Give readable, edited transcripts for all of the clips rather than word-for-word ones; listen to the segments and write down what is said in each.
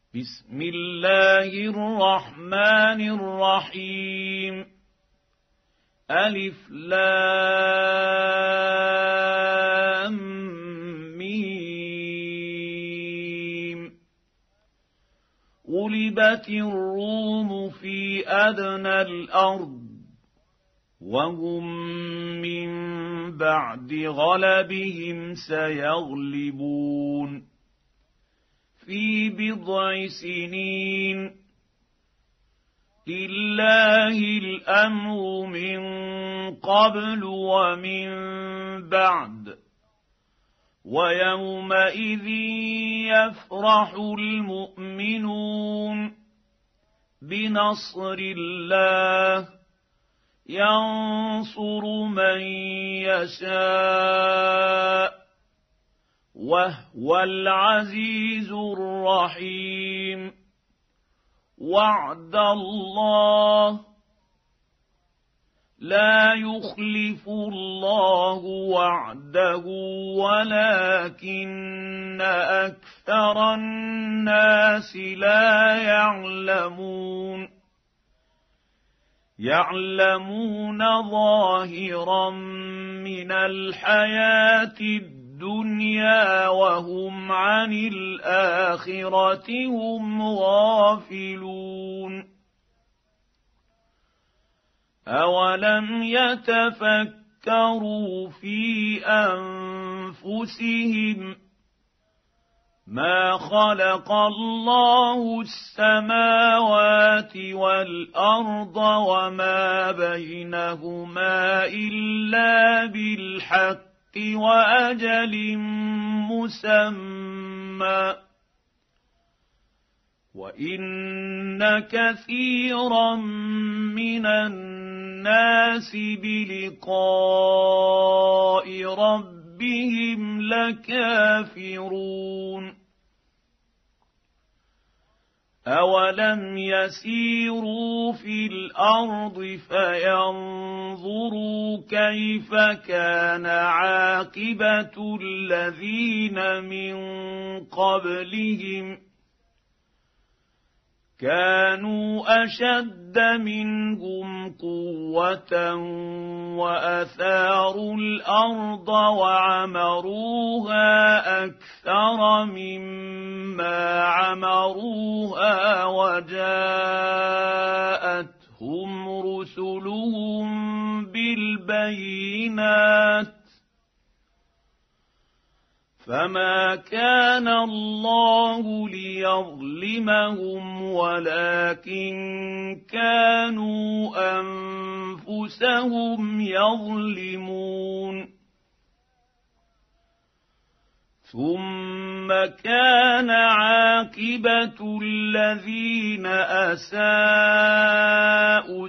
بسم الله الرحمن الرحيم ألف لام ميم غلبت الروم في أدنى الأرض وهم من بعد غلبهم سيغلبون في بضع سنين لله الأمر من قبل ومن بعد ويومئذ يفرح المؤمنون بنصر الله ينصر من يشاء وهو العزيز الرحيم وعد الله لا يخلف الله وعده ولكن أكثر الناس لا يعلمون ظاهرا من الحياة الدنيا وهم عن الآخرة هم غافلون أولم يتفكروا في أنفسهم ما خلق الله السماوات والأرض وما بينهما إلا بالحق وأجل مسمى وإن كثيرا من الناس بلقاء ربهم لكافرون أولم يسيروا في الأرض فينظروا كيف كان عاقبة الذين من قبلهم كانوا أشد منهم قوة وأثاروا الأرض وعمروها أكثر مما عمروها وجاءتهم رسلهم بالبينات فما كان الله ليظلمهم ولكن كانوا أنفسهم يظلمون ثم كان عاقبة الذين أساءوا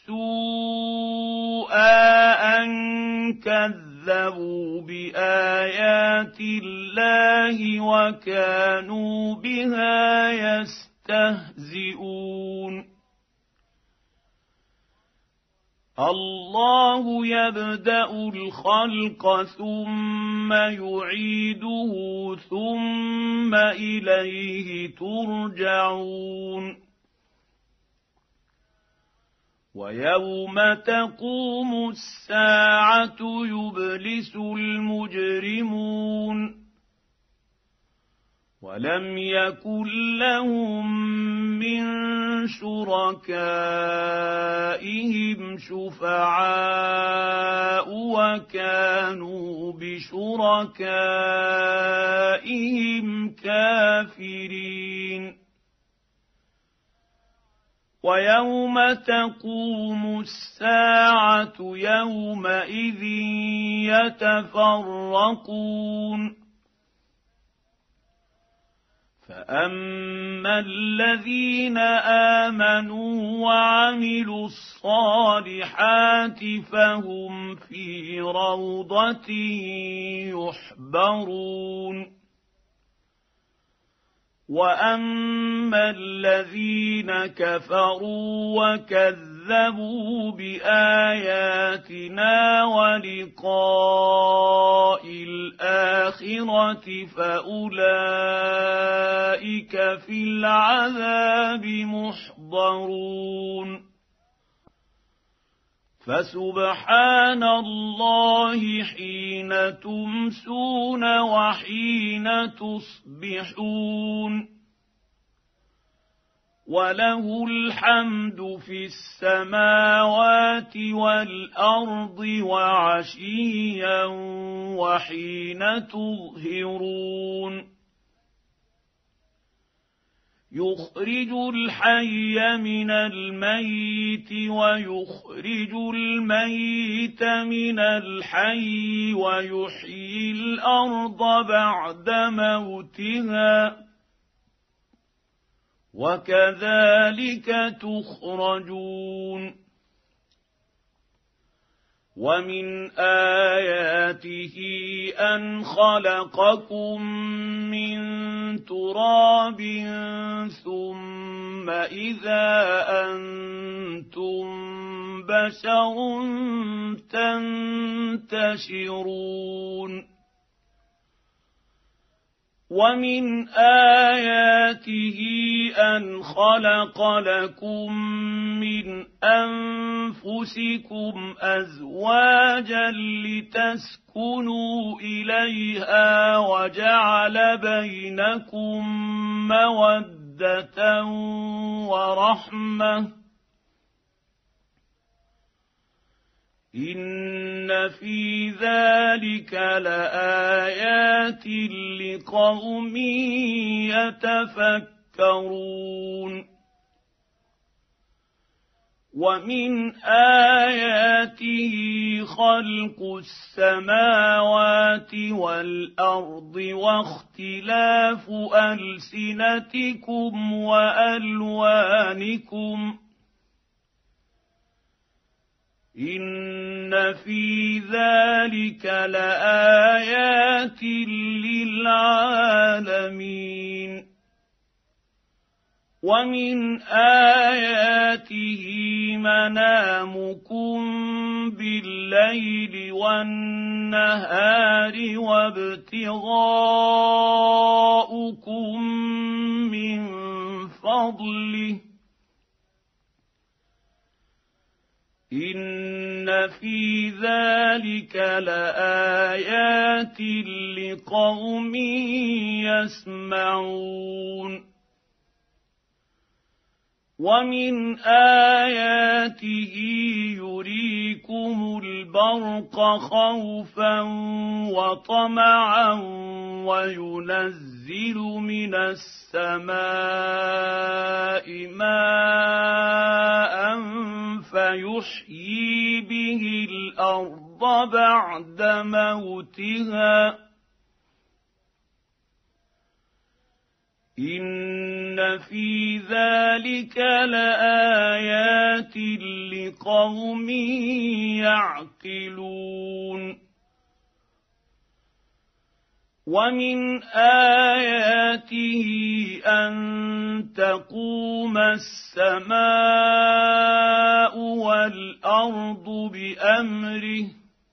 السوء أن كذبوا بآيات الله وكانوا بها يستهزئون الله يبدأ الخلق ثم يعيده ثم إليه ترجعون ويوم تقوم الساعة يبلس المجرمون ولم يكن لهم من شركائهم شفعاء وكانوا بشركائهم كافرين ويوم تقوم الساعة يومئذ يتفرقون فأما الذين آمنوا وعملوا الصالحات فهم في روضة يحبرون وأما الذين كفروا وكذبوا بآياتنا ولقاء الآخرة فأولئك أولئك في العذاب محضرون فسبحان الله حين تمسون وحين تصبحون وله الحمد في السماوات والأرض وعشيا وحين تظهرون يخرج الحي من الميت ويخرج الميت من الحي ويحيي الأرض بعد موتها وكذلك تخرجون ومن آياته أن خلقكم من تراب ثم إذا أنتم بشر تنتشرون ومن آياته أن خلق لكم من أنفسكم أزواجا لتسكنوا إليها وجعل بينكم مودة ورحمة إن في ذلك لآيات لقوم يتفكرون ومن آياته خلق السماوات والأرض واختلاف ألسنتكم وألوانكم إن في ذلك لآيات للعالمين ومن آياته منامكم بالليل والنهار وابتغاؤكم من فضله إن في ذلك لآيات لقوم يسمعون ومن آياته يريكم البرق خوفا وطمعا وينزل من السماء ماء فيحيي به الأرض بعد موتها إن في ذلك لآيات لقوم يعقلون ومن آياته أن تقوم السماء والأرض بأمره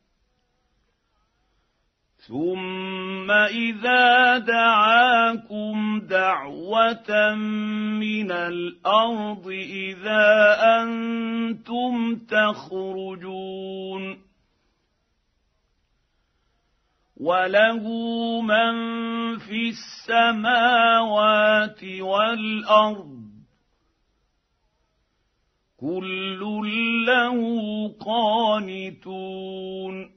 ثم إذا دعاكم دعوة من الأرض إذا أنتم تخرجون وله من في السماوات والأرض كل له قانتون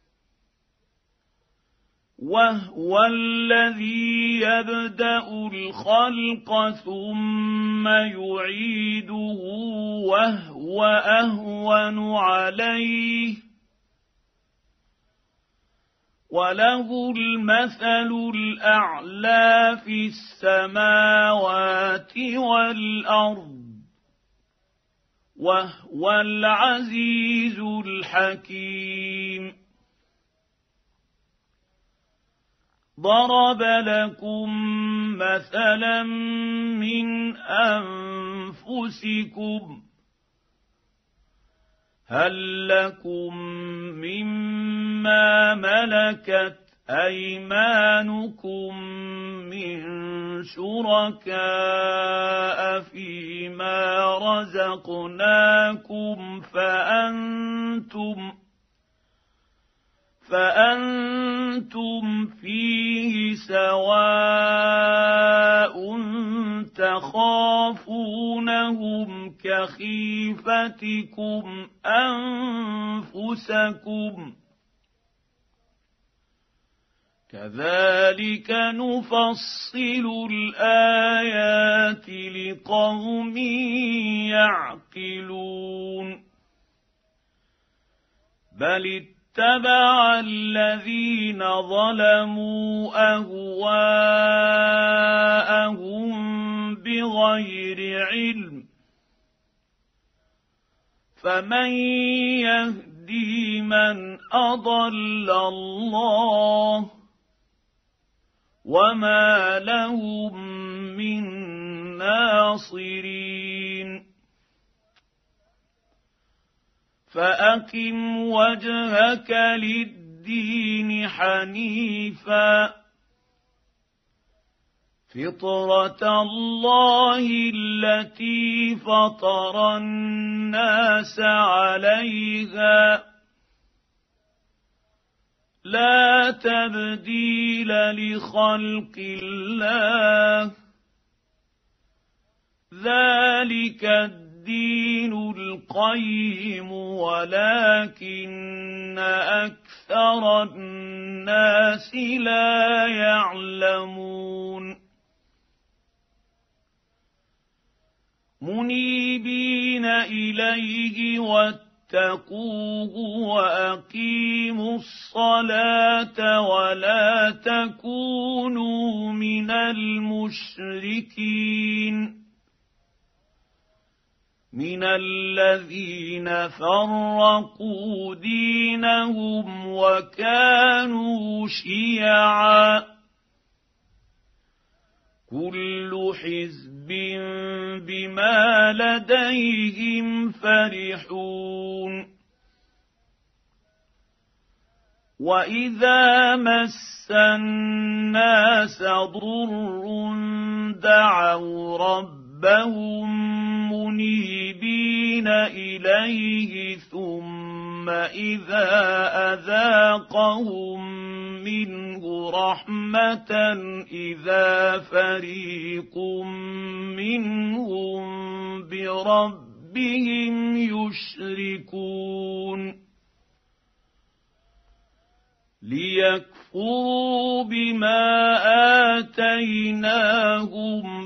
وهو الذي يبدأ الخلق ثم يعيده وهو أهون عليه وله المثل الأعلى في السماوات والأرض وهو العزيز الحكيم ضرب لكم مثلا من أنفسكم هل لكم مما ملكت أيمانكم من شركاء شركاء فيما رزقناكم فأنتم فيه سواء تخافونهم كخيفتكم أنفسكم كذلك نفصل الآيات لقوم يعقلون بل اتبع الذين ظلموا أهواءهم بغير علم فمن يهدي من أضل الله وما لهم من ناصرين فأقم وجهك للدين حنيفا فطرة الله التي فطر الناس عليها لا تبديل لخلق الله ذلك الدين القيم ولكن أكثر الناس لا يعلمون منيبين إليه واتقوه وأقيموا الصلاة ولا تكونوا من المشركين من الذين فرقوا دينهم وكانوا شيعا كل حزب بما لديهم فرحون وإذا مس الناس ضر دعوا ربهم منيبين إليه ثم إذا أذاقهم منه رحمة إذا فريق منهم بربهم يشركون ليكفروا بما آتيناهم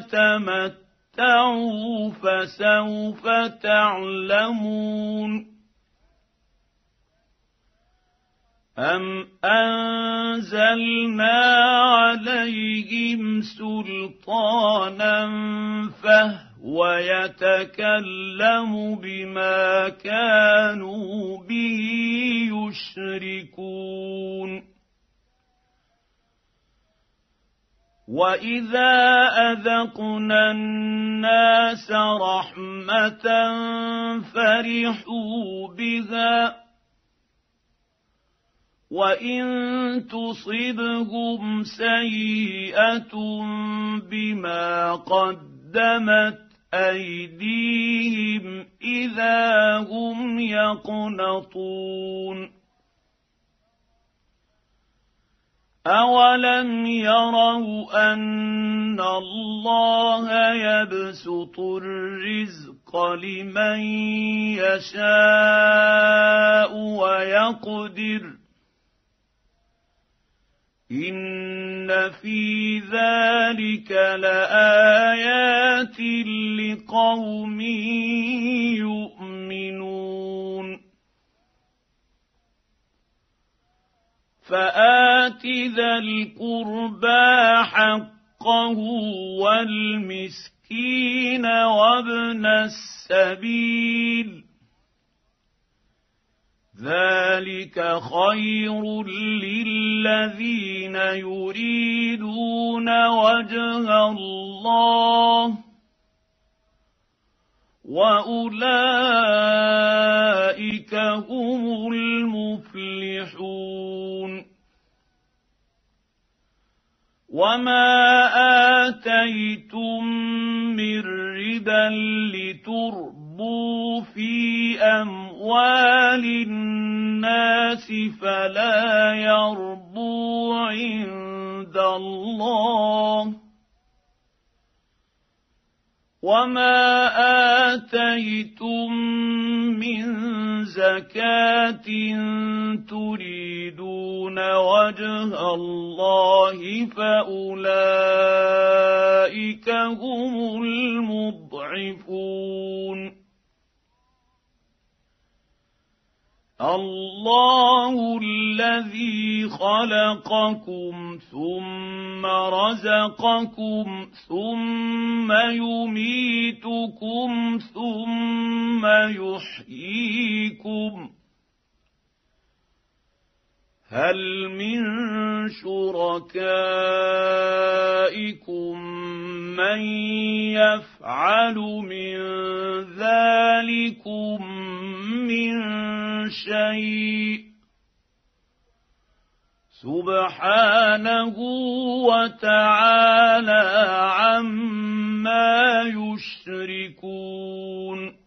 فتمتعوا فسوف تعلمون أم أنزلنا عليهم سلطانا فهو يتكلم بما كانوا به يشركون وإذا أذقنا الناس رحمة فرحوا بها وإن تصبهم سيئة بما قدمت أيديهم إذا هم يقنطون أولم يروا أن الله يبسط الرزق لمن يشاء ويقدر إن في ذلك لآيات لقوم يؤمنون فآت ذا القربى حقه والمسكين وابن السبيل ذلك خير للذين يريدون وجه الله وأولئك هم المفلحون وما آتيتم من ربا لتربوا في أموال الناس فلا يربو عند الله، وما آتيتم من زكاة تريدون وجه الله فأولئك هم المضعفون. الله الذي خلقكم ثم رزقكم ثم يميتكم ثم يحييكم، هل من شركائكم من يفعل من ذلكم من شيء؟ سبحانه وتعالى عما يشركون.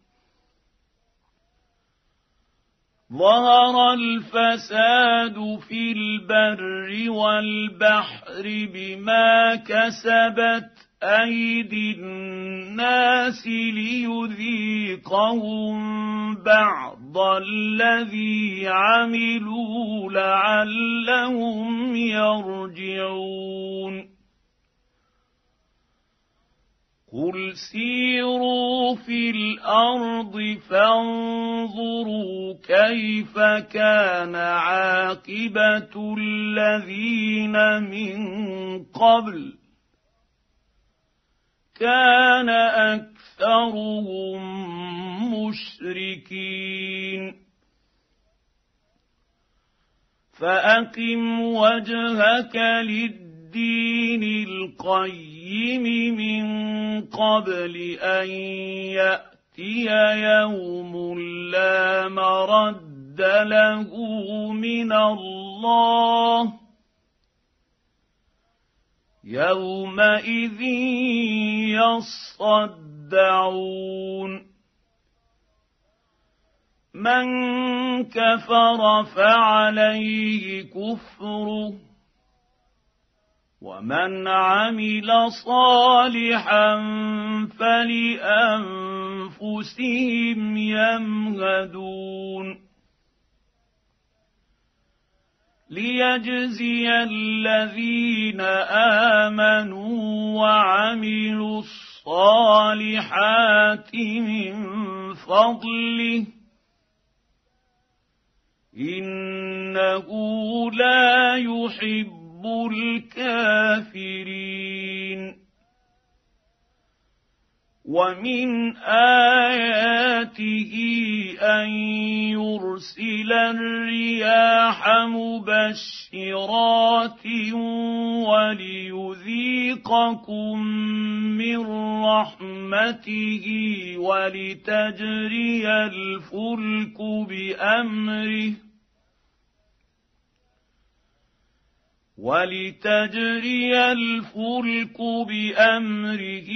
ظهر الفساد في البر والبحر بما كسبت أيدي الناس ليذيقهم بعض الذي عملوا لعلهم يرجعون. قل سيروا في الأرض فانظروا كيف كان عاقبة الذين من قبل، كان أكثرهم مشركين. فأقم وجهك للدين القيم من قبل أن يأتي يوم لا مرد له من الله، يومئذ يصدعون. من كفر فعليه كفره، ومن عمل صالحا فلأنفسهم يمهدون. ليجزي الذين آمنوا وعملوا الصالحات من فضله، إنه لا يحب الكافرين. ومن آياته أن يرسل الرياح مبشرات وليذيقكم من رحمته ولتجري الفلك بأمره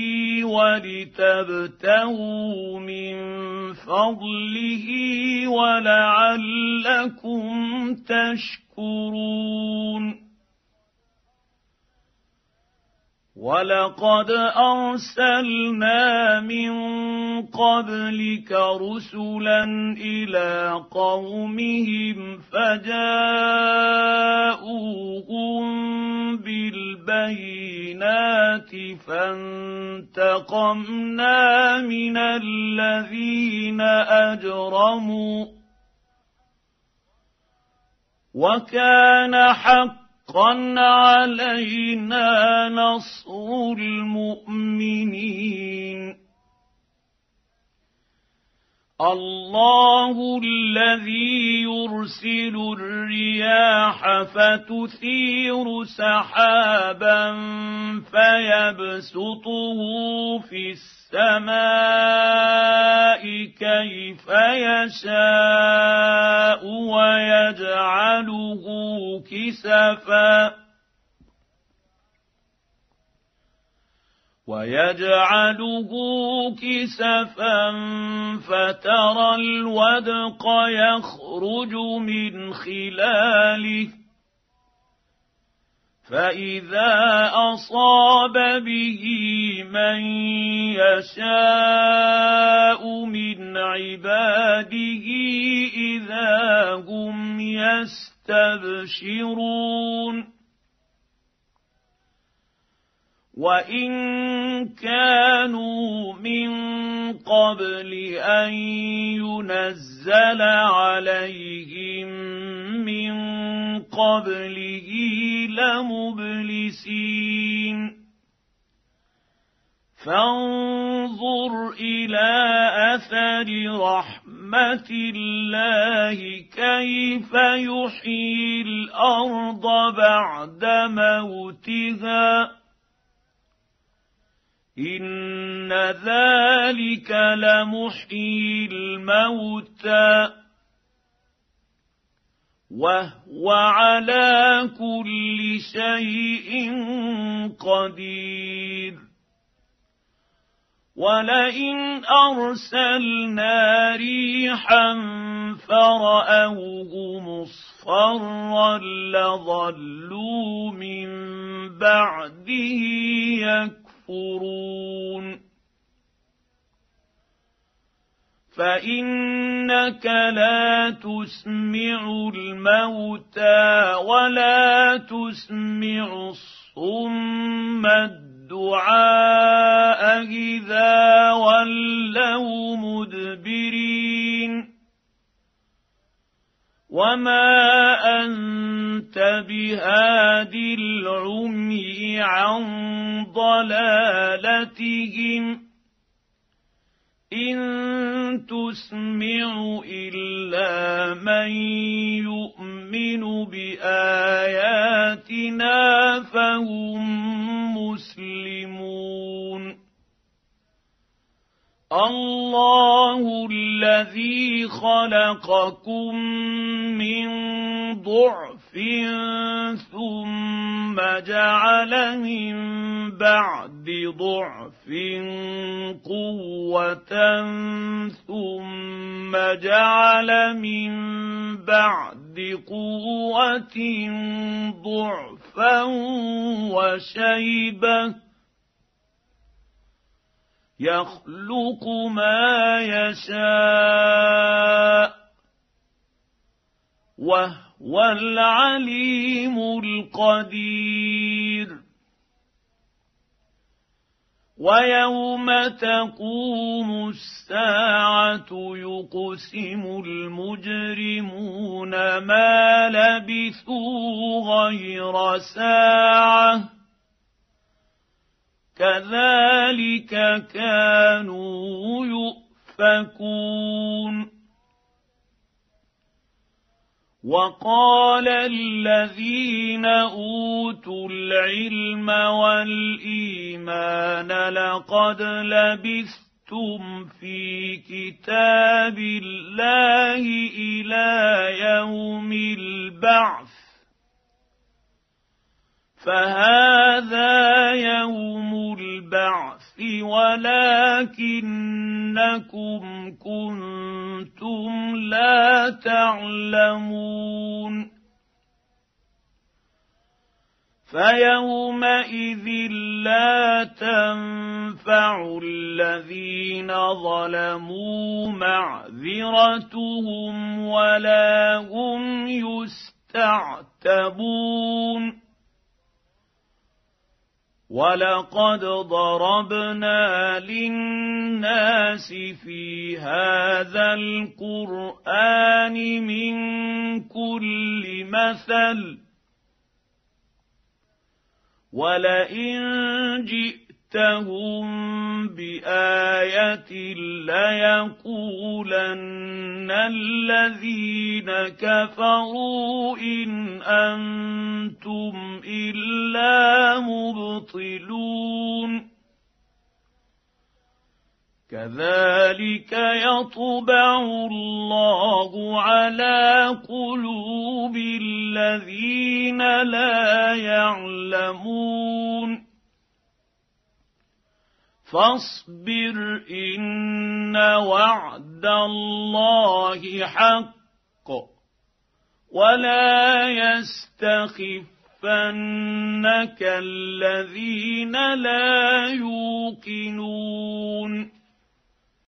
ولتبتغوا من فضله ولعلكم تشكرون. ولقد أرسلنا من قبلك رسلا إلى قومهم فجاءوهم بالبينات فانتقمنا من الذين أجرموا، وكان حقا علينا نصر المؤمنين. الله الذي يرسل الرياح فتثير سحابا فيبسطه في السماء كيف يشاء ويجعله كسفا ويجعله كسفا فترى الودق يخرج من خلاله فإذا أصاب به من يشاء من عباده إذا هم يستبشرون وإن كانوا من قبل أن ينزل عليهم من قبله لمبلسين فانظر إلى أثر رحمة الله كيف يحيي الأرض بعد موتها إن ذلك لمحيي الموتى وهو على كل شيء قدير ولئن أرسلنا ريحا فرأوه مصفرا لظلوا من بعده يكفرون فإنك لا تسمع الموتى ولا تسمع الصم الدعاء إذا ولوا مدبرين وما أنت بهاد العمي عن ضلالتهم إن تسمع إلا من يؤمن بآياتنا فهم مسلمون الله الذي خلقكم من ضعف ثم جعل من بعد ضعف قوة ثم جعل من بعد قوة ضعفا وشيبة يخلق ما يشاء وهو العليم القدير ويوم تقوم الساعة يقسم المجرمون ما لبثوا غير ساعة كذلك كانوا يؤفكون وقال الذين أوتوا العلم والإيمان لقد لبثتم في كتاب الله إلى يوم البعث فهذا يوم البعث ولكنكم كنتم لا تعلمون فيومئذ لا تنفع الذين ظلموا معذرتهم ولا هم يستعتبون ولقد ضربنا للناس في هذا القرآن من كل مثل ولئن جئتهم بآية ليقولن الذين كفروا إن أنتم إلا مبطلون كذلك يطبع الله على قلوب الذين لا يعلمون فاصبر إن وعد الله حق ولا يستخفنك الذين لا يوقنون